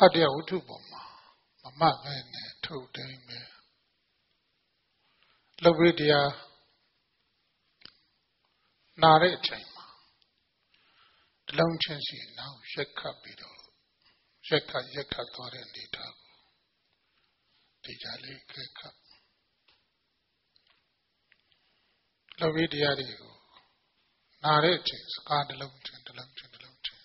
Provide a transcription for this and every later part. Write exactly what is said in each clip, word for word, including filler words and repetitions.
တ်တဲ့ဝတ္ထုပေါ်မှာမမှတ်ပဲနဲ့ထုတ်တိုင်းပဲလောဘတရားနာတဲ့အချိန်မှာတလုံးချင်းစီနောက်ရက်ခတ်ပြီးတော့ရက်ခတ်ရက်ခတ်သွားတဲ့အနေထားကိုဒီကြလေးခက်ခတ်လောဘတရားတွေကိုနာတဲ့အချိန်စကားတလုံးချင်းတလုံးချင်းတလုံးချင်း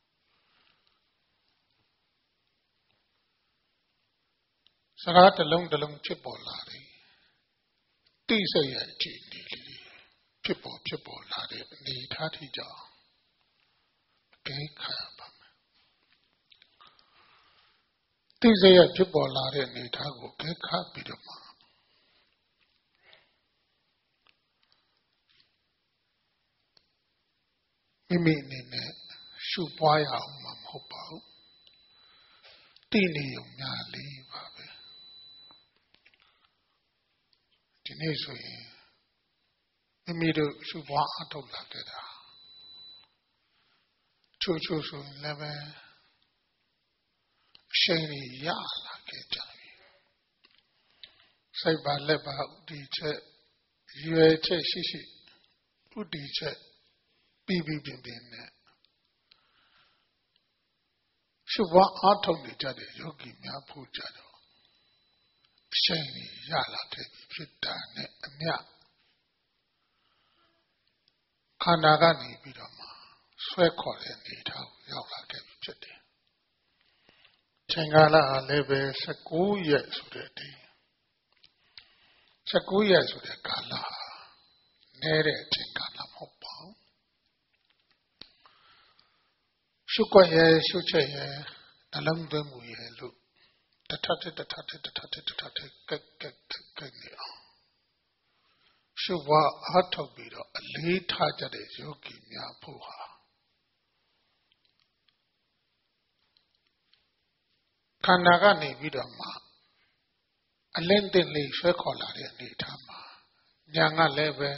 စကားတလုံးတလုံးဖြစ်ပေါ်လာတယ်တိစိတ်ရဲ့အခြေအနေလေးဖြစ်ပေါ်ဖြစ်ပေါ်လာတဲ့အနေထားထိကြောင့်ဂိခါပါမယ်တိစိတ်ရဲ့ဖြစ်ပေါ်လာတဲ့အနေထားကိုဂိခါပြီးတော့မှမိမိအနေနဲ့ရှုပွားရအောင်မှာမဟုတ်ပါဘူးတိနေုံများလေးပါပဲဒီနေ့ဆိုရင်မိမိတို့ရှုပွားအထုတ်လာခဲ့တာချို့ချို့ဆိုရင်လည်းပဲအရှိန်ကြီးရလာခဲ့ကြပြီစိတ်ပါလက်ပါဥတီချက်ရွယ်ချက်ရှိရှိဥတီချက်ပြီးပြီးပြင်းပြင်းနဲ့ရှုပွားအထုတ်နေကြတဲ့ယောဂီများဖို့ကြတော့အရှိန်ကြီးရလာခဲ့ပြီဖြစ်တာနဲ့အမျှခန္ဓာကနေပြီးတော့မှဆွဲခေါ်တဲ့အနေထားကိုရောက်လာခဲ့ပြီဖြစ်တယ်။ချိန်ကာလဟာလည်းပဲ၁၉ရက်ဆိုတဲ့ဒီ၁၉ရက်ဆိုတဲ့ကာလဟာနဲတဲ့အချိန်ကာလမဟုတ်ပါဘူး။ရှုွက်ရဲ့ရှုချက်ရဲ့နှလုံးသွင်းမှုရဲ့လို့တထထတထထတထထတထထကက်ကက်ကက်ကက်နေအောင်ရှုပွားအားထုတ်ပြီးတော့အလေးထားကြတဲ့ယောဂီများဖို့ဟာခန္ဓာကနေပြီးတော့မှအလင်းတင်လေးဆွဲခေါ်လာတဲ့အနေထားမှာညာကလည်းပဲ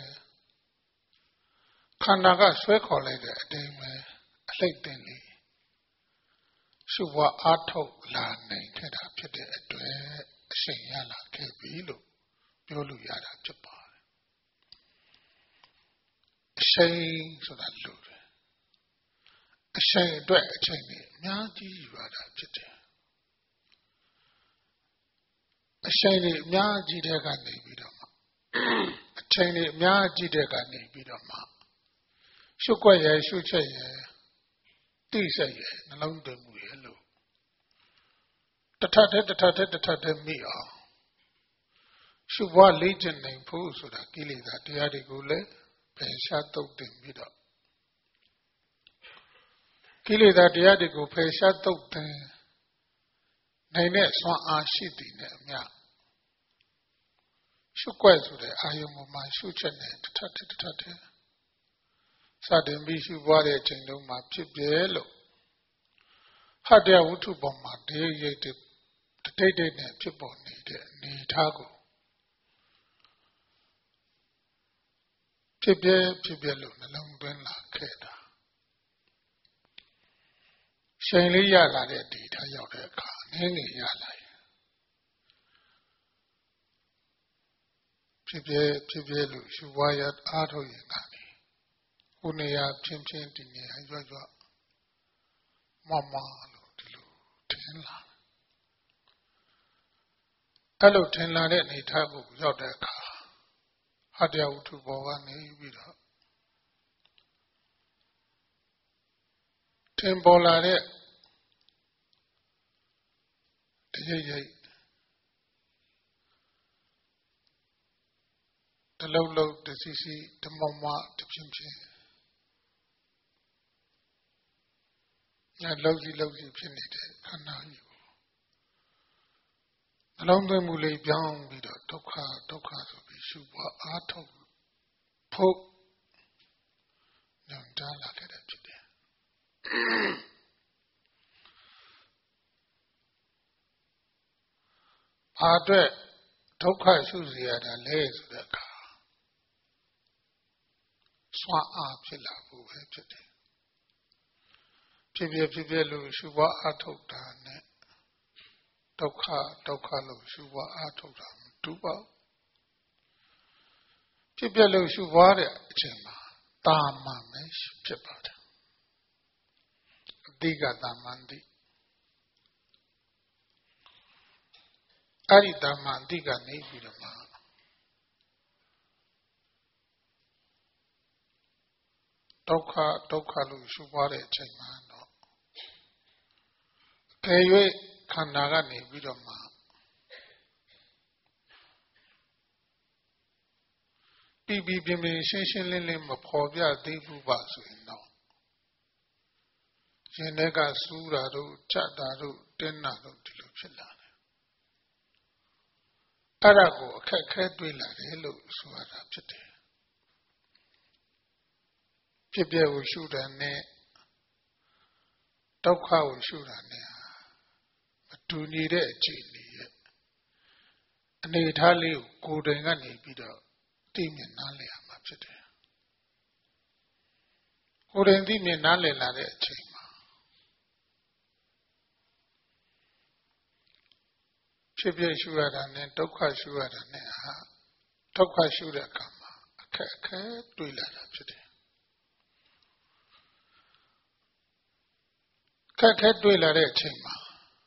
ခန္ဓာကဆွဲခေါ်လိုက်တဲ့အတိုင်းပဲအလိမ့်တင်လေးရှုပွားအားထုတ်လာနိုင်ခဲ့တာဖြစ်တဲ့အတွက်အရှိန်ရလာခဲ့ပြီလို့ပြောလို့ရတာဖြစ်ပါတယ်အရှိန်ဆိုတာလို့တယ်အရှိန်အတွက်အချိန်ကြီးအများကြီးယူရတာဖြစ်တယ်အရှိန်ကြီးအများကြီးတဲ့ကနေပြီးတော့မှအချိန်ကြီးအများကြီးတဲ့ကနေပြီးတော့မှရှုွက်ရရှုချက်ရတိစိတ်ရနှလုံးသွင်းမှုရလို့တထထတထထတထထမိအောင်ရှုပွားလေ့ကျင့်နိုင်ဖို့ဆိုတာကိလေသာတရားတွေကိုလည်းပယ်ရှားသုတ်တင်ပြီးတော့ကိလေသာတရားတွေကိုပယ်ရှားသုတ်တင်နိုင်တဲ့ဆွမ်းအားရှိတည်နဲ့အမျှရှုွက်ဆိုတဲ့အာယုံပေါ်မှာရှုချက်နဲ့တထထတထထစတင်ပြီးရှုပွားတဲ့အချိန်တုန်းမှာဖြစ်ပြဲလို့ဟတ်တဲ့ဝတ္ထုပေါ်မှာဒေရိတ်တိတ်တိတ်နဲ့ဖြစ်ပေါ်နေတဲ့အနေထားကိုဖြစ်ပြဲဖြစ်ပြဲလို့နှလုံးသွင်းလာခဲ့တာရှိန်လေးရလာတဲ့ဒီထားရောက်တဲ့အခါနည်းနည်းရလာရင်ဖြစ်ပြဲဖြစ်ပြဲလို့ရှုပွားရအားထုတ်ရင်ကနေဟိုနေရာဖြင်းဖြင်းဒီနေရာရွတ်ရွတ်မမလို့ဒီလိုထင်လာအဲ့လိုထင်လာတဲ့အနေထားကိုရောက်တဲ့အခါဟတ္တဝတ္ထုဘောကနေပြီးတော့ထင်ပေါ်လာတဲ့တရိပ်ရိပ်တလုံးလုံးတစီစီတမမတဖြင်းဖြင်းညလုံးကြီးလုံးကြီးဖြစ်နေတဲ့ခန္ဓာကြီးကိုနှလုံးသွင်းမှုလေးပြောင်းပြီးတော့ဒုက္ခဒုက္ခဆိုပြီးရှုပွားအားထုတ်ဖို့ညွန်ကြားလာခဲ့တဲ့ဖြစ်တယ်ဘာအတွက်ဒုက္ခရှုစီရတာလဲဆိုတဲ့အခါစွမ်းအားဖြစ်လာဖို့ပဲဖြစ်တယ်ဖြစ်ဖြစ်ဖြစ်ဖြစ်လို့ရှုပွားအားထုတ်တာနဲ့ဒုက္ခဒုက္ခလို့ရှုပွားအားထုတ်တာမတူပါဘူးဖြစ်ပြလို့ရှုပွားတဲ့အချိန်မှာတာမန်ပဲဖြစ်ပါတယ်အတိကတာမန်တိအဲ့ဒီတာမန်တိကနေပြီးတော့မှဒုက္ခဒုက္ခလို့ရှုပွားတဲ့အချိန်မှာတော့ကဲ၍ခန္ဓာကနေပြီးတော့မှပြီးပြီးပြင်းပြင်းရှင်းရှင်းလင်းလင်းမဖော်ပြသေးဘူးပါဆိုရင်တော့ရင်ထဲကစူးတာတို့ကြက်တာတို့တင်းတာတို့ဒီလိုဖြစ်လာတယ်အဲ့ဒါကိုအခက်ခဲတွေ့လာတယ်လို့ဆိုရတာဖြစ်တယ်ဖြစ်ပြကိုရှုတာနဲ့ဒုက္ခကိုရှုတာနဲ့မတူညီတဲ့အခြေအနေရဲ့အနေထားလေးကိုကိုယ်တိုင်ကနေပြီးတော့သိမြင်နားလည်ရမှာဖြစ်တယ်ကိုယ်တိုင်သိမြင်နားလည်လာတဲ့အချိန်မှာဖြစ်ပြရှုရတာနဲ့ဒုက္ခရှုရတာနဲ့ဟာဒုက္ခရှုတဲ့အခါမှာအခက်အခဲတွေ့လာတာဖြစ်တယ်ခက်ခဲတွေ့လာတဲ့အချိန်မှာ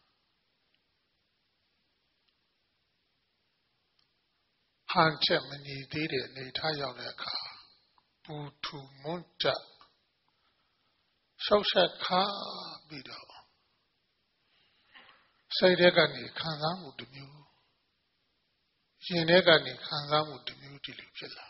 ဟန်ချက်မညီသေးတဲ့အနေထားရောက်တဲ့အခါပူထူမွန်းကြရှောက်ဆက်ခါပြီးတော့စိတ်ထဲကနေခံစားမှုတစ်မျိုးရင်ထဲကနေခံစားမှုတစ်မျိုးဒီလိုဖြစ်လာ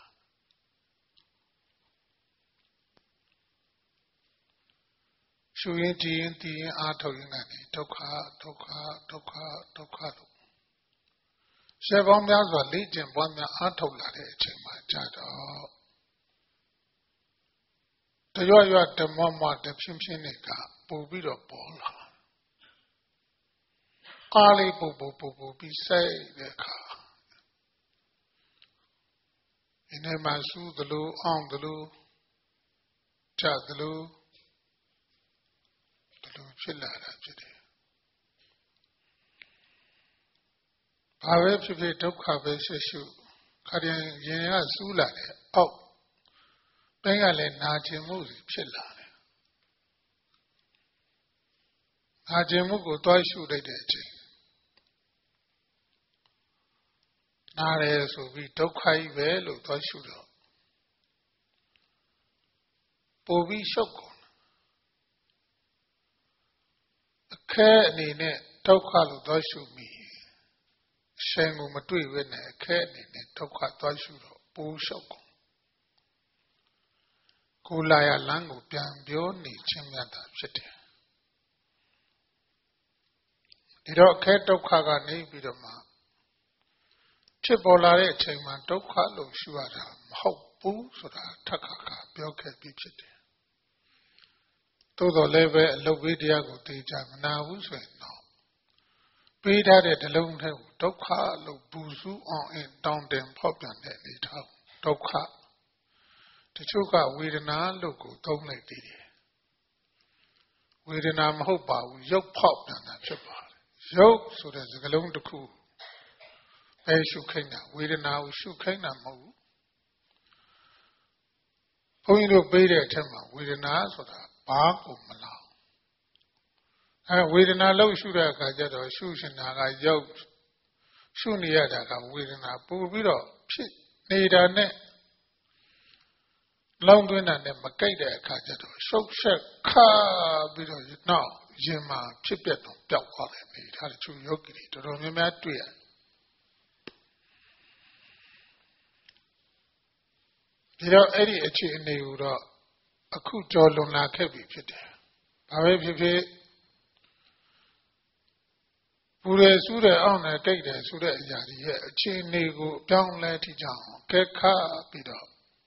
ရှုရင်ကြည်ရင်တည်ရင်အားထုတ်ရင်ကနေဒုက္ခဒုက္ခဒုက္ခဒုက္ခလို့ရှေ့ပေါင်းများစွာလေ့ကျင့်ပွားများအားထုတ်လာတဲ့အချိန်မှာကြတော့တရွရွဓမ္မမတဖြင်းဖြင်းနဲ့ကပို့ပြီးတော့ပေါ်လာအားလေးပို့ပို့ပို့ပို့ပြီးစိုက်တဲ့အခါဒီနေ့မှစူးသလိုအောင်သလိုကြသလိုဒီလိုဖြစ်လာတာဖြစ်တယ်ဘာပဲဖြစ်ဖြစ်ဒုက္ခပဲရှုရှုခါရင်ရင်ကစူးလာတယ်အောက်ဘင်းကလည်းနာကျင်မှုဖြစ်လာတယ်နာကျင်မှုကိုတွားရှုလိုက်တဲ့အချိန်နားတယ်ဆိုပြီးဒုက္ခကြီးပဲလို့တွားရှုတော့ပိုပြီးရှုပ်ကုန်အခက်အနေနဲ့ဒုက္ခလို့တွားရှုမိရှင်ကိုမတွေ့ဘဲနဲ့အခက်အနေနဲ့ဒုက္ခတွားရှုတော့ပိုးရှုပ်ကုန်ကိုလာရလမ်းကိုပြန်ပြောနေခြင်းမြတ်တာဖြစ်တယ်ဒီတော့အခက်ဒုက္ခကနေပြီးတော့မှဖြစ်ပေါ်လာတဲ့အချိန်မှာဒုက္ခလို့ရှုရတာမဟုတ်ဘူးဆိုတာထပ်ခါခါပြောခဲ့ပြီးဖြစ်တယ်သို့တော်လည်းပဲအလုတ်ဘေးတရားကိုသိကြမနာဘူးဆိုရင်တော့ပေးထားတဲ့ဓလုံးထဲကိုဒုက္ခလို့ပူစူးအောင်အင်းတောင်းတင်ဖောက်ပြန်တဲ့အနေထားဒုက္ခတချို့ကဝေဒနာလို့ကိုသုံးလိုက်သေးတယ်ဝေဒနာမဟုတ်ပါဘူးရုပ်ဖောက်ပြန်တာဖြစ်ပါတယ်ရုပ်ဆိုတဲ့စကားလုံးတစ်ခုအဲရှုခိုင်းတာဝေဒနာကိုရှုခိုင်းတာမဟုတ်ဘူးဘုန်းကြီးတို့ပေးတဲ့အထက်မှာဝေဒနာဆိုတာဘာကိုမလားအဲဝေဒနာလို့ရှုတဲ့အခါကျတော့ရှုရှင်တာကရုပ်ရှုနေရတာကဝေဒနာပို့ပြီးတော့ဖြစ်နေတာနဲ့လောင်းသွင်းတာနဲ့မကြိုက်တဲ့အခါကျတော့ရှုပ်ရှက်ခါပြီးတော့နောက်ရင်မှာဖြစ်ပြတော့ပျောက်သွားတယ်နေဒါတချို့ယောဂီတွေတော်တော်များများတွေ့ရတယ်ဒီတော့အဲ့ဒီအခြေအနေကိုတော့အခုကြော်လွန်လာခဲ့ပြီဖြစ်တယ်ဘာပဲဖြစ်ဖြစ်ပူရဆူးတယ်အောင့်တယ်တိတ်တယ်ဆိုတဲ့အရာတွေရဲ့အခြေအနေကိုအပြောင်းလဲထိကြအောင်ကဲခါပြီးတော့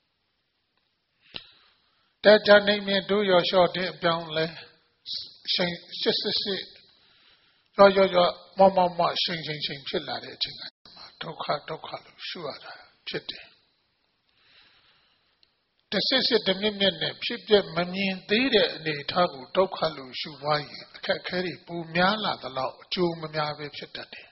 တကြနေမြတို့ရောလျှော့တဲ့အပြောင်းလဲရှင်စစ်စစ်စစ်ရောရောရောမမမရှင်ရှင်ရှင်ဖြစ်လာတဲ့အချိန်ကဒုက္ခဒုက္ခလို့ရှုရတာဖြစ်တယ်တတစစ်စစ်တမြင့်မြတ်နဲ့ဖြစ်ပြမမြင်သေးတဲ့အနေအထားကိုဒုက္ခလို့ရှုပွားရင်အခက်အခဲတွေပိုများလာသလောက်အကျိုးမများပဲဖြစ်တတ်တယ်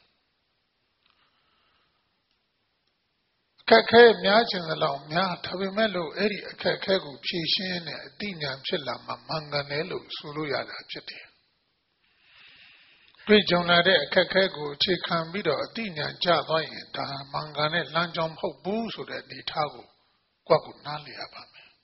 အခက်အခဲများခြင်းသလောက်များဒါပေမဲ့လို့အဲ့ဒီအခက်အခဲကိုဖြေရှင်းတဲ့အတိညာဖြစ်လာမှမှန်ကန်တယ်လို့ဆိုလို့ရတာဖြစ်တယ်တွေ့ကြုံလာတဲ့အခက်အခဲကိုအခြေခံပြီးတော့အတိညာကျသွားရင်ဒါမှန်ကန်တဲ့လမ်းကြောင်းမဟုတ်ဘူးဆိုတဲ့အနေအထားကိုကိုယ့်ကိုနားလည်ရပါမယ်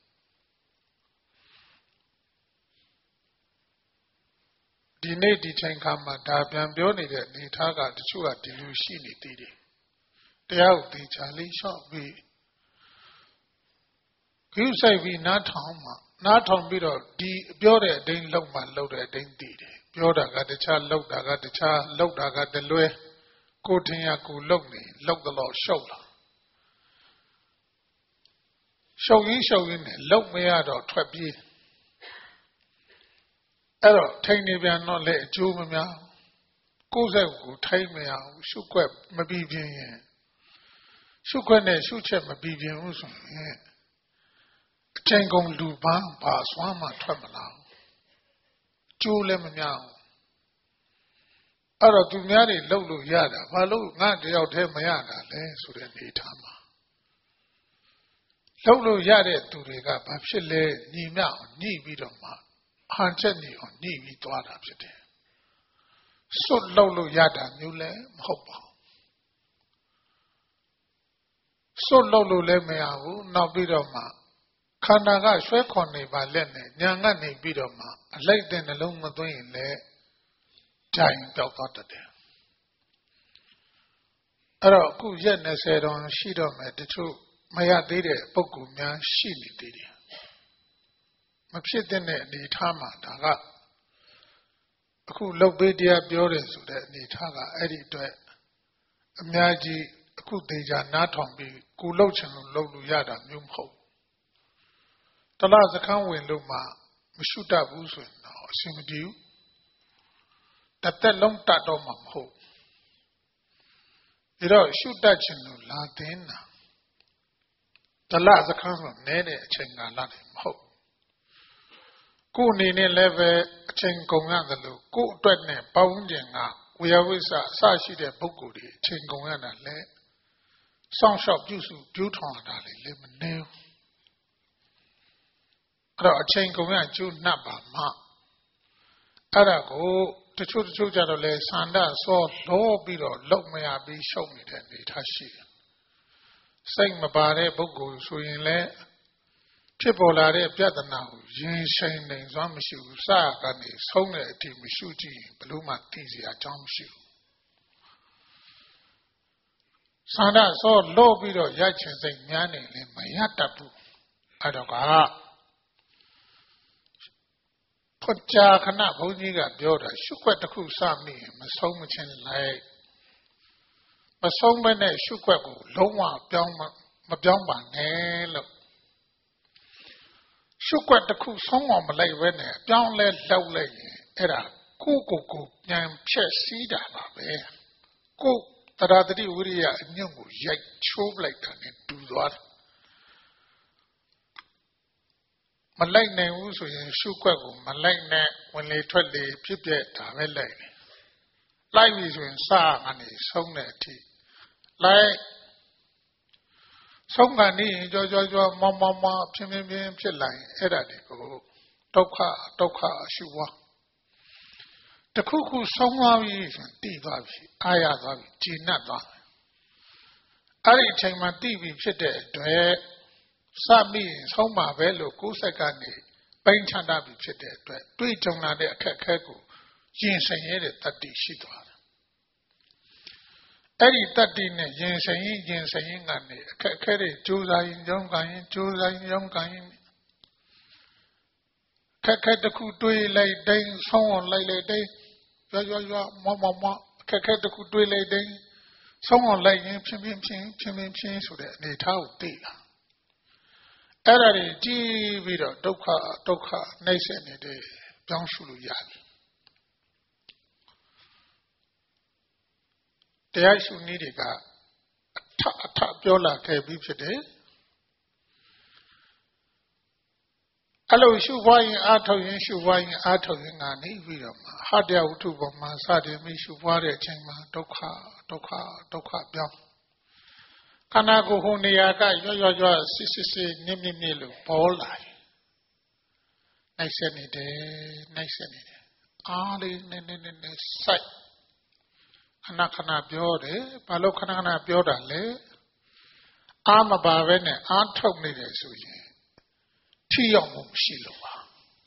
ဒီနေ့ဒီချိန်ခါမှာဒါပြန်ပြောနေတဲ့အနေအထားကတချို့ကဒီလိုရှိနေသေးတယ်တရားကိုသိချလေးလျှော့ပြီးကျူးဆိုင်ပြီးနားထောင်မှနားထောင်ပြီးတော့ဒီပြောတဲ့အတိုင်းလောက်မှလောက်တဲ့အတိုင်းသိတယ်ပြောတာကတခြားလောက်တာကတခြားလောက်တာကတလွဲကိုထင်ရကိုလောက်နေလောက်တော့ရှုပ်လာရှုပ်ရင်းရှုပ်ရင်းနဲ့လောက်မရတော့ထွက်ပြေးအဲ့တော့ထိန်နေပြန်တော့လေအကျိုးမများကိုယ်စိတ်ကိုထိန်မရဘူးရှုခွက်မပြီးပြင်းရင်ရှုခွက်နဲ့ရှုချက်မပြီးပြင်းဘူးဆိုရင်အချိန်ကုန်လူပန်းပါစွမ်းမှထွက်မလာဘူးကျိုးလည်းမများဘူးအဲ့တော့သူများတွေလှုပ်လို့ရတာဘာလို့ငါတယောက်တည်းမရတာလဲဆိုတဲ့အနေထားမှာလှုပ်လို့ရတဲ့သူတွေကဘာဖြစ်လဲညီမျှအောင်ညှိပြီးတော့မှဟန်ချက်ညီအောင်ညှိပြီးသွားတာဖြစ်တယ်စွတ်လှုပ်လို့ရတာမျိုးလည်းမဟုတ်ပါဘူးစွတ်လှုပ်လို့လည်းမရဘူးနောက်ပြီးတော့မှခန္ဓာကရွှဲခွန်နေပါလက်နဲ့ညာကနေပြီးတော့မှအလိုက်တဲ့နှလုံးမသွင်းရင်လည်းကြိုင်ပြောက်သွားတတ်တယ်အဲ့တော့အခုရက်၂၀တောင်ရှိတော့မယ်တချို့မရသေးတဲ့ပုံကူများရှိနေသေးတယ်မဖြစ်တဲ့အနေထားမှာဒါကအခုလုတ်ပေးတရားပြောတယ်ဆိုတဲ့အနေထားကအဲ့ဒီအတွက်အများကြီးအခုသေးချာနားထောင်ပြီးကိုလှုပ်ချင်လို့လှုပ်လို့ရတာမျိုးမဟုတ်တလားစခန်းဝင်လို့မှမရှုတတ်ဘူးဆိုရင်တော့အဆင်မပြေဘူးတသက်လုံးတတ်တော့မှမဟုတ်ဒါတော့ရှုတတ်ချင်လို့လာတင်တာတလားစခန်းဆိုနဲတဲ့အချိန်ကာလတွေမဟုတ်ကိုယ်အနေနဲ့လည်းပဲအချိန်ကုန်ရတယ်လို့ကိုယ်အတွက်နဲ့ပေါင်းကျင်ကဝေယဝိဆအစရှိတဲ့ပုဂ္ဂိုလ်တွေအချိန်ကုန်ရတာလဲစောင့်ရှောက်ပြုစုပြုထောင်ရတာလေလည်းမနေဘူးအဲ့တော့အချိန်ကုန်ရကျိုးနှပ်ပါမှအဲ့ဒါကိုတချို့တချို့ကြတော့လဲဆန္ဒစောလောပြီးတော့လုံမရပြီးရှုံးနေတဲ့အနေထားရှိတယ်စိတ်မပါတဲ့ပုဂ္ဂိုလ်ဆိုရင်လည်းဖြစ်ပေါ်လာတဲ့ပြဿနာကိုရင်ဆိုင်နိုင်စွမ်းမရှိဘူးစကနေဆုံးတဲ့အထိမရှုကြည့်ရင်ဘလို့မှသိစရာအကြောင်းမရှိဘူးဆန္ဒစောလို့ပြီးတော့ရချင်စိတ်များနေလည်းမရတတ်ဘူးအဲ့တော့ကဖွကြာခဏဘုန်းကြီးကပြောတာရှုခွက်တစ်ခုစမိရင်မဆုံးမချင်းလိုက်မဆုံးမနဲ့ရှုခွက်ကိုလုံးဝပြောင်းမပြောင်းပါနဲ့လို့ရှုခွက်တစ်ခုဆုံးအောင်မလိုက်ဘဲနဲ့ပြောင်းလဲလောက်လိုက်ရင်အဲ့ဒါကိုယ့်ကိုယ်ကိုပြန်ဖြက်စီးတာပါပဲကိုယ်တရားတတိဝိရိယအညွန့်ကိုရိုက်ချိုးလိုက်တာနဲ့တူသွားတယ်မလိုက်နိုင်ဘူးဆိုရင်ရှုခွက်ကိုမလိုက်နဲ့ဝင်လေထွက်လေဖြစ်ပြတာပဲလိုက်တယ်လိုက်ပြီဆိုရင်စာကနေဆုံးတဲ့အထိလိုက်ဆုံးကနေကြောကြောကြောမောမောမောဖြင်းဖြင်းဖြင်းဖြစ်လာရင်အဲ့ဒါတွေကိုဒုက္ခဒုက္ခရှုပွားတခုခုဆုံးသွားပြီဆိုရင်တည်သွားပြီအာရသွားပြီကျေနပ်သွားတယ်အဲ့ဒီအချိန်မှာတည်ပြီဖြစ်တဲ့အတွက်စမိရင်ဆုံးပါပဲလို့ကိုယ်ဆက်ကနေပိန်ချတာပြီဖြစ်တဲ့အတွက်တွေးကြုံလာတဲ့အခက်အခဲကိုရင်ဆိုင်ရတဲ့တတ္တိရှိသွားတယ်အဲ့ဒီတတ္တိနဲ့ရင်ဆိုင်ရင်ရင်ဆိုင်ရင်ကနေအခက်အခဲတွေကြိုးစားရင်ကြောင်းကန်ရင်ကြိုးစားရင်ကြောင်းကန်ရင်ခက်ခက်တစ်ခုတွေးလိုက်တိုင်းဆုံးအောင်လိုက်လိုက်တိုင်းရွရွရွမောမောမောခက်ခက်တစ်ခုတွေးလိုက်တိုင်းဆုံးအောင်လိုက်ရင်ဖြင်းဖြင်းဖြင်းဖြင်းဖြင်းဖြင်းဆိုတဲ့အနေထားကိုသိလာအဲ့ဒါတွေကြည့်ပြီးတော့ဒုက္ခဒုက္ခနှိမ့်ဆက်နေတဲ့ပြောင်းရှုလို့ရတယ်တရားရှုနည်းတွေကအထအထပြောလာခဲ့ပြီးဖြစ်တယ် Thank you. တချို့တချို့ကြတော့လဲဆန္ဒစောလောပြီးတော့လောက်မရပြီးရှုံနေတဲ့အနေထားရှိတယ်စိတ်မပါတဲ့ပုဂ္ဂိုလ်ဆိုရင်လည်းဖြစ်ပေါ်လာတဲ့ပြဿနာကိုရင်ဆိုင်နေစွမ်းမရှိဘူးစကားကနေဆုံးတဲ့အဲ့လိုရှုပွားရင်အာထုတ်ရင်ရှုပွားရင်အာထုတ်ရင်ကနေပြီးတော့မှဟတ္တဝတ္ထုပေါ်မှာစတင်ပြီးရှုပွားတဲ့အချိန်မှာဒုက္ခဒုက္ခဒုက္ခပြောင်းခန္ဓာကိုယ်ဟိုနေရာကရွရွရွစစ်စစ်စစ်မြင့်မြင့်မြင့်လို့ပေါ်လာတယ်နှိုက်ဆက်နေတယ်နှိုက်ဆက်နေတယ်အားလေးနည်းနည်းနည်းနည်းစိုက်ခဏခဏပြောတယ်ဘာလို့ခဏခဏပြောတာလဲအားမပါပဲနဲ့အားထုတ်နေတယ်ဆိုရင်ထိရောက်မှုမရှိလို့ပါ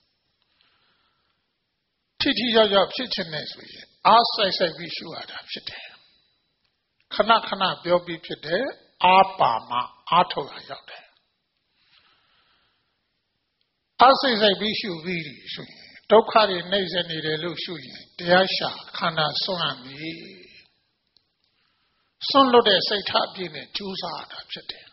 ထိထိရောက်ရောက်ဖြစ်ချင်တယ်ဆိုရင်အားဆိုင်ဆိုင်ပြီးရှုရတာဖြစ်တယ်ခဏခဏပြောပြီးဖြစ်တယ်အားပါမှအားထုတ်ရရောက်တယ်အားဆိုင်ဆိုင်ပြီးရှုပြီးဆိုရင်ဒုက္ခတွေနှိမ့်ဆက်နေတယ်လို့ရှုရင်တရားရှာခန္ဓာဆွမ်းရမည်ဆွမ်းလို့တဲ့စိတ်ထားအပြည့်နဲ့ကြိုးစားရတာဖြစ်တယ်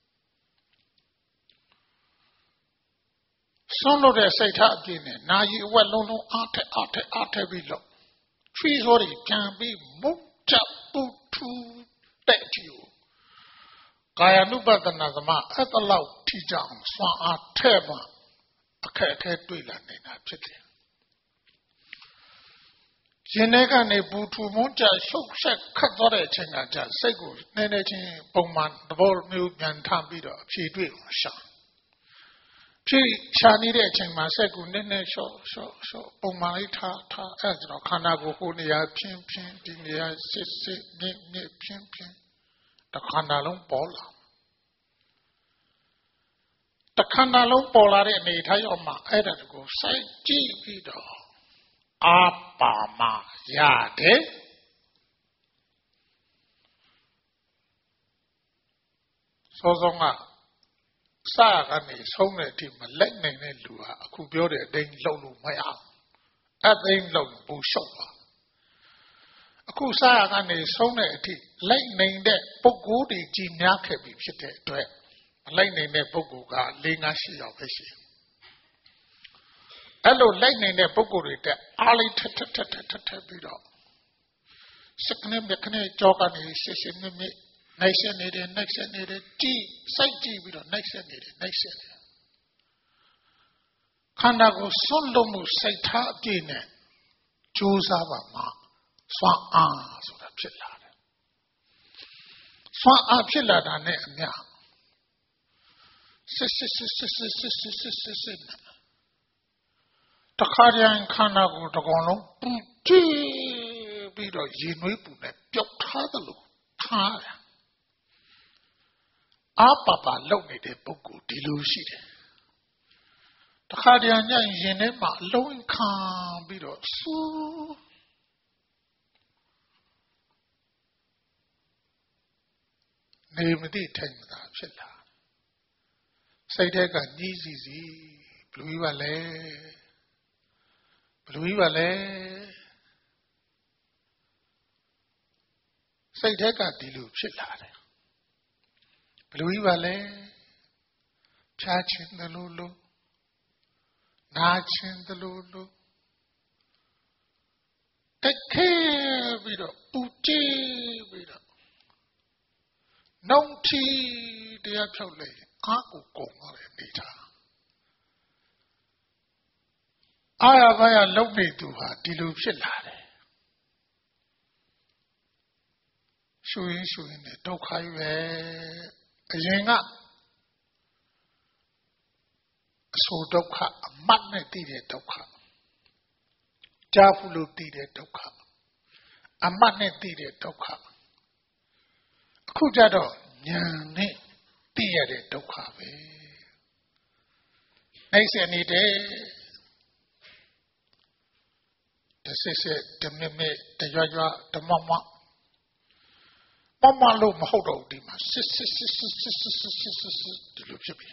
ဆွမ်းလို့တဲ့စိတ်ထားအပြည့်နဲ့နာယီအဝက်လုံးလုံးအားထက်အားထက်အားထက်ပြီးလို့ချွေးစောတွေပြန်ပြီးမုတ်ချပုထူတဲ့ကြည့်ကာယ ानु ပတနာသမအဲ့တလောက်ထိကြအောင်ဆွမ်းအားထက်မှအခက်အခဲတွေ့လာနေတာဖြစ်တယ်ရှင်ထဲကနေပူထူမုန်းကြရှုပ်ဆက်ခတ်သွားတဲ့အချိန်ကကြာစိတ်ကိုနည်းနည်းချင်းပုံမှန်သဘောမျိုးပြန်ထပြီးတော့ဖြေတွေ့အောင်ရှာဖြေရှာနေတဲ့အချိန်မှာစိတ်ကိုနည်းနည်းလျှော့လျှော့လျှော့ပုံမှန်လေးထားထားအဲ့ဒါတော့ခန္ဓာကိုယ်ဟိုနေရာဖြင်းဖြင်းဒီနေရာစစ်စစ်မြင့်မြင့်ဖြင်းဖြင်းတခန္ဓာလုံးပေါ်လာတခန္ဓာလုံးပေါ်လာတဲ့အနေထားရောက်မှအဲ့ဒါကိုစိုက်ကြည့်ပြီးတော့အာပါမရတယ်စောစောကစကနေဆုံးတဲ့အထိမလိုက်နိုင်တဲ့လူဟာအခုပြောတဲ့အတိုင်းလှုပ်လို့မရအောင်အသိလှုပ်ပူလျှော့ပါအခုစကနေဆုံးတဲ့အထိလိုက်နိုင်တဲ့ပုဂ္ဂိုလ်တွေကြီးများခဲ့ပြီဖြစ်တဲ့အတွက်မလိုက်နိုင်တဲ့ပုဂ္ဂိုလ်က၄-၅-၈ယောက်ပဲရှိတယ်အဲ့လိုလိုက်နေတဲ့ပုဂ္ဂိုလ်တွေတက်အားလေးထက်ထက်ထက်ထက်ထက်ပြီးတော့စကနေမကနေကြောကနေရှင်းရှင်းမြင့်မြင့်နိုင်ဆက်နေတယ်နိုင်ဆက်နေတယ်ကြည့်စိုက်ကြည့်ပြီးတော့နိုင်ဆက်နေတယ်နိုင်ဆက်နေတယ်ခန္ဓာကိုယ်ဆွလို့မှုစိတ်ထားအပြည့်နဲ့ကြိုးစားပါမှစွမ်းအားဆိုတာဖြစ်လာတယ်စွမ်းအားဖြစ်လာတာနဲ့အမျှစစ်စစ်စစ်စစ်စစ်စစ်စစ်စစ်စစ်စစ်တခါတည်းခန္ဓာကိုယ်တစ်ကောင်လုံးပူကြည့်ပြီးတော့ရေနွေးပူနဲ့ပျောက်ထားသလိုထားတယ်အာပပလုံနေတဲ့ပုဂ္ဂိုလ်ဒီလိုရှိတယ်တခါတည်းညရင်ထဲမှာအလုံးခံပြီးတော့စူးနေမသိထိုင်မသာဖြစ်လာစိတ်ထဲကညှိစီစီဘလူးပါလေဘလူးပါလေစိတ်ထဲကဒီလိုဖြစ်လာတယ်ဘလူးပါလေဖြားခြင်းတလို့လို့နာခြင်းတလို့လို့တက်ခဲပြီးတော့ပူကြည့်ပြီးတော့နှုံထီတရားဖြောက်လိုက်အားကိုကုန်သွားတယ်နေတာအာရဘာယလုံနေသူဟာဒီလိုဖြစ်လာတယ်ရှုရင်ရှုရင်ဒုက္ခကြီးပဲအရင်ကအဆိုဒုက္ခအမတ်နဲ့တည်တဲ့ဒုက္ခကြားဖို့လို့တည်တဲ့ဒုက္ခအမတ်နဲ့တည်တဲ့ဒုက္ခအခုကြတော့ဉာဏ်နဲ့တည်ရတဲ့ဒုက္ခပဲနိုင်စနေတယ်တဆစ်ဆစ်တမစ်မစ်တရွရွတမမမမလို့မဟုတ်တော့ဒီမှာစစ်စစ်စစ်စစ်စစ်စစ်စစ်စစ်စစ်ဒီလိုဖြစ်ပြီ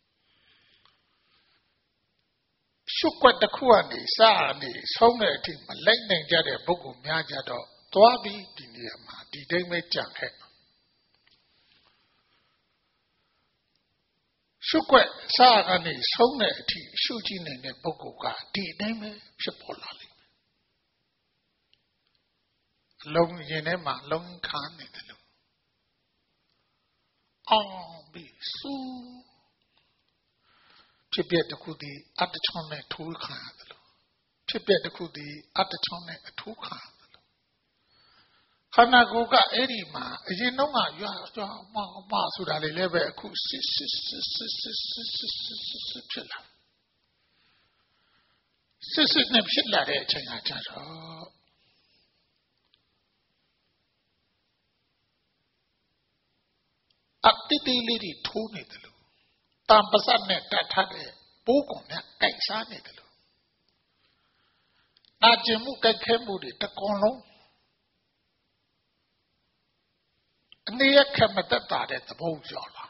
ရှုွက်တစ်ခုကနေစာနေဆုံးတဲ့အထိမလိုက်နိုင်ကြတဲ့ပုဂ္ဂိုလ်များကြတော့သွားပြီးဒီနေရာမှာဒီတိုင်းပဲကြံခဲ့ရှုွက်စာကနေဆုံးတဲ့အထိရှုကြည့်နိုင်တဲ့ပုဂ္ဂိုလ်ကဒီတိုင်းပဲဖြစ်ပေါ်လာလိမ့်မယ်အလုံးရင်ထဲမှာလုံးခါနေတယ်လို့အောင်ပြီးစူးဖြစ်ပြတစ်ခုတည်းအတ္တချောင်းနဲ့ထိုးခံရတယ်လို့ဖြစ်ပြတစ်ခုတည်းအတ္တချောင်းနဲ့အထိုးခံရတယ်လို့ခန္ဓာကိုယ်ကအဲ့ဒီမှာအရင်တော့ကရွာရွာမမဆိုတာလေးလည်းပဲအခုစစ်စစ်စစ်စစ်စစ်စစ်စစ်ဖြစ်လာစစ်စစ်နဲ့ဖြစ်လာတဲ့အချိန်ကကြတော့အတိတ်လေးတွေထိုးနေတယ်လို့တံပစတ်နဲ့တတ်ထားတဲ့ပိုးကောင်နဲ့ကြိုက်စားနေတယ်လို့နာကျင်မှုကြိုက်ခဲမှုတွေတကောင်လုံးအနေရခမတတ်တာတဲ့သဘောကြော်လာ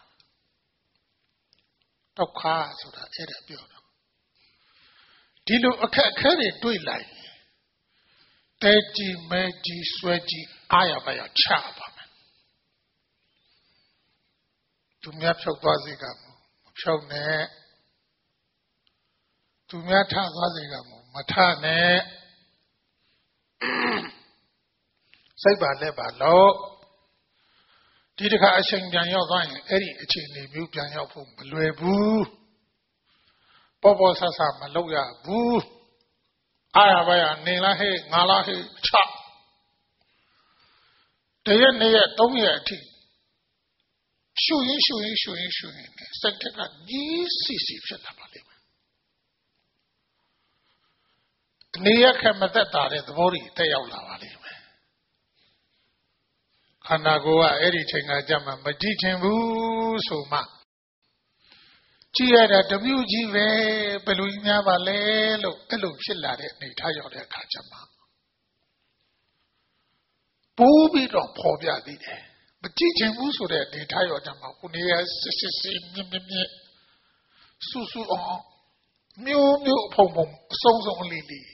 ဒုက္ခဆိုတာအဲ့ဒါပြောတော့ဒီလိုအခက်အခဲတွေတွေ့လိုက်တဲကြီးမဲကြီးဆွဲကြီးအားရပါရချပါမယ်သူများဖြုတ်သွားစေကမဖြုတ်နဲ့သူများထသွားစေကမထနဲ့စိတ်ပါလက်ပါလို့ဒီတစ်ခါအချိန်ပြန်ရောက်သွားရင်အဲ့ဒီအချိန်လေးမျိုးပြန်ရောက်ဖို့မလွယ်ဘူးပေါ်ပေါ်ဆဆမလုပ်ရဘူးအားရပါရနေလားဟဲ့ငါလားဟဲ့ချတရက်နေ့ရက်သုံးရက်အထိရှူရင်ရှူရင်ရှူရင်ရှူရင်စိတ်ကကြီးစီစီဖြစ်လာပါလိမ့်မယ်နေရက်ခက်မသက်တာတဲ့သဘောတွေတက်ရောက်လာပါလိမ့်မယ်ခန္ဓာကိုယ်ကအဲ့ဒီချိန်ကကြမှာမကြည့်ချင်ဘူးဆိုမှကြည့်ရတာတမျိုးကြီးပဲဘယ်လိုကြီးများပါလဲလို့အဲ့လိုဖြစ်လာတဲ့အနေထားရောက်တဲ့အခါကျမှပိုးပြီးတော့ပေါ်ပြသေးတယ်မကြည့်ချင်ဘူးဆိုတဲ့အနေထားရောက်ကြမှာခုနေရစစ်စစ်စစ်မြင့်မြင့်မြင့်ဆူဆူအောင်မျိုးမျိုးဖုံဖုံအစုံစုံလေးလေး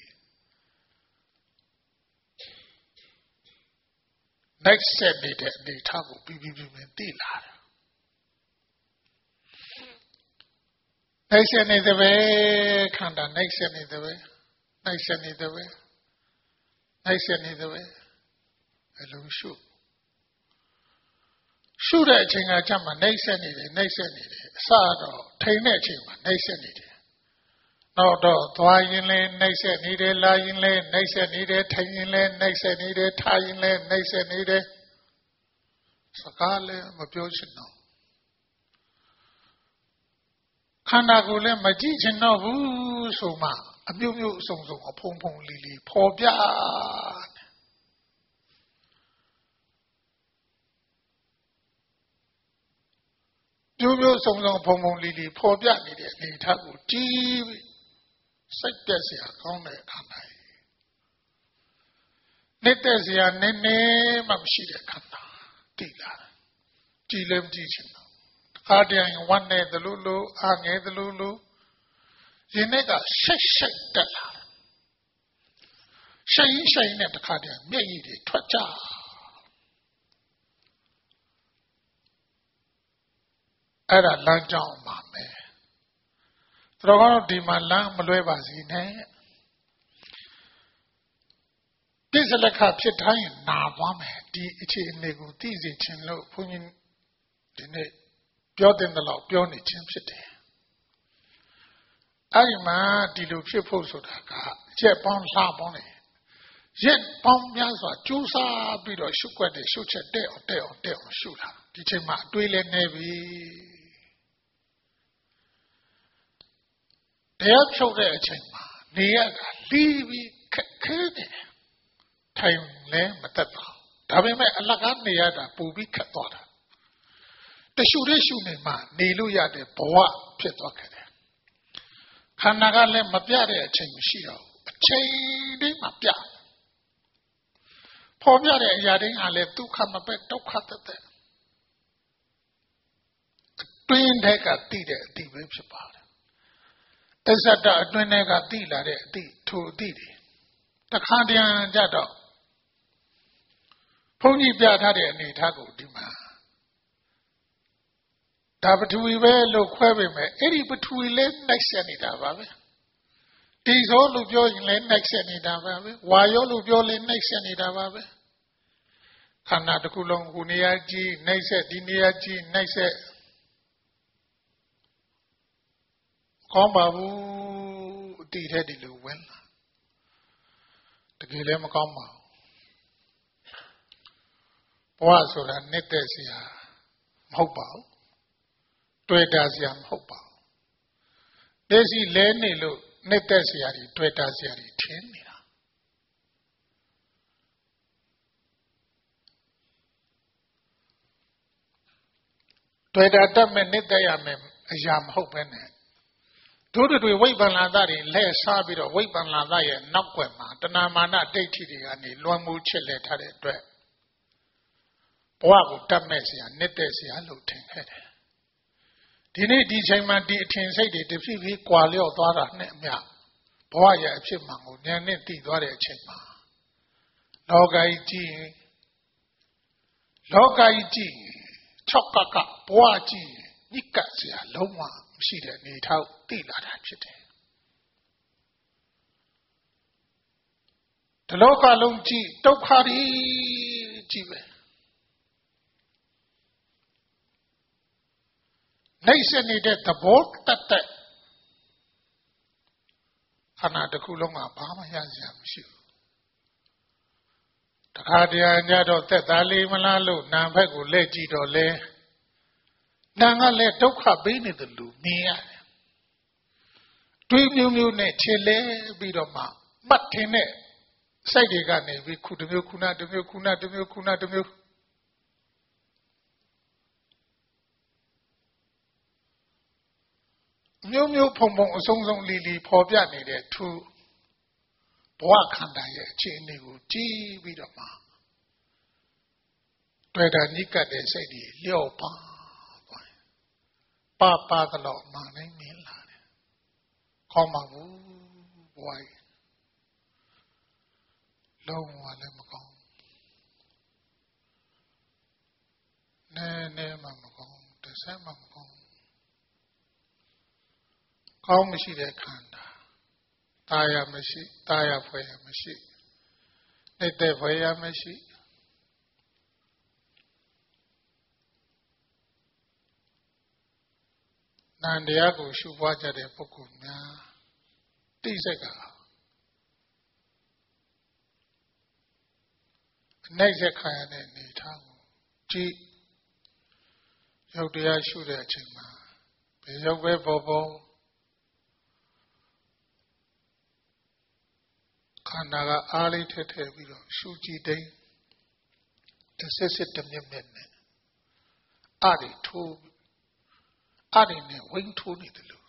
next set နေတဲ့အနေထားကိုပြီးပြီးပြီးသိလာတယ်next set နေတဲ့ပဲခန္ဓာ next set နေတဲ့ပဲ next set နေတဲ့ပဲ next set နေတဲ့ပဲအလုံးရှုရှုတဲ့အချိန်ကကြမှာ next set နေတယ် next set နေတယ်အစတော့ထိန်တဲ့အချိန်မှာ next set နေတယ်နောက်တော့သွားရင်လဲ next set နေတယ်လာရင်လဲ next set နေတယ်ထိုင်ရင်လဲ next set နေတယ်ထားရင်လဲ next set နေတယ်စကားလည်းမပြောချင်တော့ခန္ဓာကိုယ်လည်းမကြည့်ချင်တော့ဘူးဆိုမှအမျိုးမျိုးအစုံစုံအဖုံဖုံလီလီပေါ်ပြမျိုးမျိုးအစုံစုံအဖုံဖုံလီလီပေါ်ပြနေတဲ့အနေထားကိုကြည့်ပြီးစိတ်တက်စရာကောင်းတဲ့ခန္ဓာနဲ့တက်စရာနည်းနည်းမှမရှိတဲ့ခန္ဓာတိလာကြည်လည်းမကြည့်ချင်တော့အားတရားဝမ်းနဲ့တလူလူအားငယ်တလူလူဒီနေ့ကရှိတ်ရှိတ်တက်လာရှိန်ရှိန်နဲ့တခါတည်းမျက်ရည်တွေထွက်ကြအဲ့ဒါလမ်းကြောင်းမှာမယ်သူတော်ကတော့ဒီမှာလမ်းမလွဲပါစေနဲ့ဒီစလက်ခဖြစ်တိုင်းနာသွားမယ်ဒီအခြေအနေကိုသိစေချင်လို့ဘုန်းကြီးဒီနေ့ပြောတဲ့လောက်ပြောနေခြင်းဖြစ်တယ်အဲ့ဒီမှာဒီလိုဖြစ်ဖို့ဆိုတာကချက်ပေါင်းလှပေါင်းနေရက်ပေါင်းများစွာကြိုးစားပြီးတော့ရှုွက်တယ်ရှုချက်တဲ့အောင်တဲ့အောင်တဲ့အောင်ရှုတာဒီချိန်မှာအတွေးလည်းနေပြီတရားဖြုတ်တဲ့အချိန်မှာနေရကလီးပြီးခက်ခဲတယ်ထိုင်လည်းမတက်ပါဒါပေမဲ့အလကားနေရတာပူပြီးခက်သွားတာတရှုတဲ့ရှုနေမှနေလို့ရတဲ့ဘဝဖြစ်သွားခဲ့တယ်ခန္ဓာကလည်းမပြတဲ့အချိန်မရှိတော့အချိန်တိုင်းမှာပြပေါ်ပြတဲ့အရာတိုင်းဟာလည်းဒုက္ခမပဲဒုက္ခတတ်တဲ့အတွင်းထဲကသိတဲ့အတိပဲဖြစ်ပါတယ်အစ္ဆဒအတွင်းထဲကသိလာတဲ့အတိထိုအတိတွေတခါတည်းကြတော့ဘုန်းကြီးပြထားတဲ့အနေထားကိုဒီမှာဒါပထဝီပဲလို့ခွဲပေမဲ့အဲ့ဒီပထဝီလည်းနှိုက်ဆက်နေတာပါပဲဒီဆိုလို့ပြောရင်လည်းနှိုက်ဆက်နေတာပါပဲဝါရောလို့ပြောလည်းနှိုက်ဆက်နေတာပါပဲခန္ဓာတစ်ခုလုံးကိုနေရာကြီးနှိုက်ဆက်ဒီနေရာကြီးနှိုက်ဆက်ကောင်းပါဘူးအတိတဲ့ဒီလိုဝင်လာတကယ်လည်းမကောင်းပါဘူးဘဝဆိုတာနှစ်သက်စရာမဟုတ်ပါဘူးတွေ့တာစရာမဟုတ်ပါဘူးလက်ရှိလဲနေလို့နှစ်သက်စရာတွေတွေ့တာစရာတွေထင်နေတာတွေ့တာတတ်မဲ့နှစ်သက်ရမယ်အရာမဟုတ်ပဲနဲ့တို့တွေဝိပ္ပန္နာသတွေလဲစားပြီးတော့ဝိပ္ပန္နာသရဲ့နောက်ွယ်မှာတဏမာနဒိဋ္ဌိတွေကနေလွန်မှုချစ်လဲထားတဲ့အတွက်ဘဝကိုတတ်မဲ့စရာနှစ်သက်စရာလို့ထင်ခဲ့တယ်ဒီနေ့ဒီချိန်မှာဒီအထင်စိတ်တွေတဖြည်းဖြည်းကွာလျော့သွားတာနဲ့အမျှဘဝရဲ့အဖြစ်မှန်ကိုဉာဏ်နဲ့သိသွားတဲ့အချိန်မှာလောကကြီးကြည့်လောကကြီးကြည့်၆ကကဘဝကြည့်ညစ်ကပ်စရာလုံးဝမရှိတဲ့အနေထားသိလာတာဖြစ်တယ်ဒီလောကလုံးကြည့်ဒုက္ခတွေကြည့်ပဲနှိမ့်ဆက်နေတဲ့သဘောတတ်တဲ့ခန္ဓာတစ်ခုလုံးကဘာမှရစရာမရှိဘူးတခါတည်းညတော့သက်သာလေးမလားလို့နာဘက်ကိုလက်ကြည့်တော့လဲနာကလည်းဒုက္ခပေးနေတယ်လို့မြင်ရတယ်တွေးမျိုးမျိုးနဲ့ခြေလဲပြီးတော့မှမှတ်ထင်တဲ့စိတ်တွေကနေပြီးခုတစ်မျိုးခုနတစ်မျိုးခုနတစ်မျိုးခုနတစ်မျိုးမျိုးမျိုးဖုံဖုံအဆုံးဆုံးလီလီပေါ်ပြနေတဲ့သူဘဝခန္ဓာရဲ့အခြေအနေကိုကြည့်ပြီးတော့မှတွေ့တာညစ်ကပ်တဲ့စိတ်တွေလျော့ပါသွားတယ်ပပကတော့မှနိုင်မြင်လာတယ်ကောင်းပါဘူးဘဝကြီးလုံးဝလည်းမကောင်းနည်းနည်းမှမကောင်းတစ်ဆက်မှမကောင်းကောင်းမရှိတဲ့ခန္ဓာตายရမရှိตายရဖွယ်ရမရှိနေတဲ့ဖွယ်ရမရှိနန္တရားကိုရှုပွားကြတဲ့ပုဂ္ဂိုလ်များတိစိတ်ကအနိုင်ဆက်ခံရတဲ့အနေထားကိုကြည့်ရုပ်တရားရှုတဲ့အချိန်မှာဘယ်ရုပ်ပဲပေါ်ပေါ်ခန္ဓာကအားလေးထက်ထည့်ပြီးတော့ရှုကြည့်တဲ့တစ်စစ်စစ်တစ်မြက်မြက်နဲ့အားတွေထိုးအားတွေနဲ့ဝိန်းထိုးနေတယ်လို့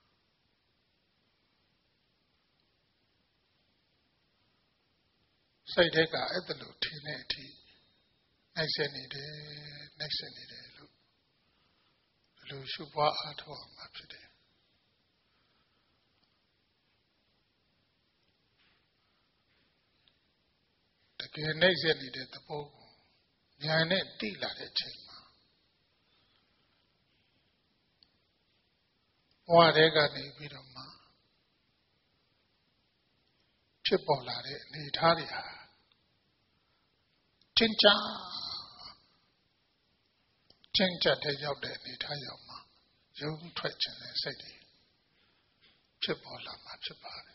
စိတ်ထဲကအဲ့ဒါလို့ထင်တဲ့အထိနှိုက်ဆက်နေတယ်နှိုက်ဆက်နေတယ်လို့ဒီလိုရှုပွားအားထုတ်အောင်မှာဖြစ်တယ်တကယ်နှိမ့်ဆက်နေတဲ့သဘောကိုဉာဏ်နဲ့သိလာတဲ့ချိန်မှာဘဝထဲကနေပြီးတော့မှဖြစ်ပေါ်လာတဲ့အနေအထားတွေဟာချင်းချာချင်းချတဲ့ရောက်တဲ့အနေအထားရောက်မှာရုံထွက်ခြင်းနဲ့စိတ်တွေဖြစ်ပေါ်လာမှာဖြစ်ပါတယ်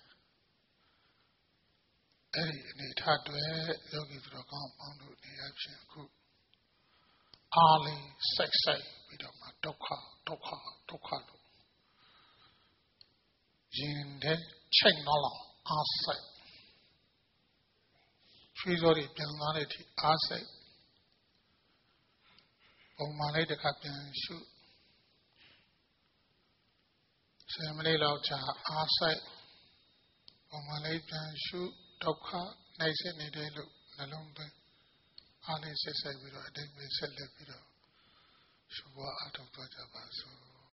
အဲ့ဒီအနေထားတွေယောဂီသူတော်ကောင်းပေါင်းတို့နေရာချင်းအခုအားလေးစိုက်စိုက်ပြီးတော့မှဒုက္ခဒုက္ခဒုက္ခလို့ရင်ထဲချိန်တော့အားစိုက်ချွေးစောတွေပြန်လာတဲ့အထိအားစိုက်ပုံမှန်လေးတစ်ခါပြန်ရှုဆယ်မိနစ်လောက်ကြာအားစိုက်ပုံမှန်လေးပြန်ရှုဒုက္ခနိုင်စေနေတယ်လို့နှလုံးသွင်းအားလေးဆက်ဆက်ပြီးတော့အတိတ်ပဲဆက်လက်ပြီးတော့ရှုပွားအားထုတ်သွားကြပါစို့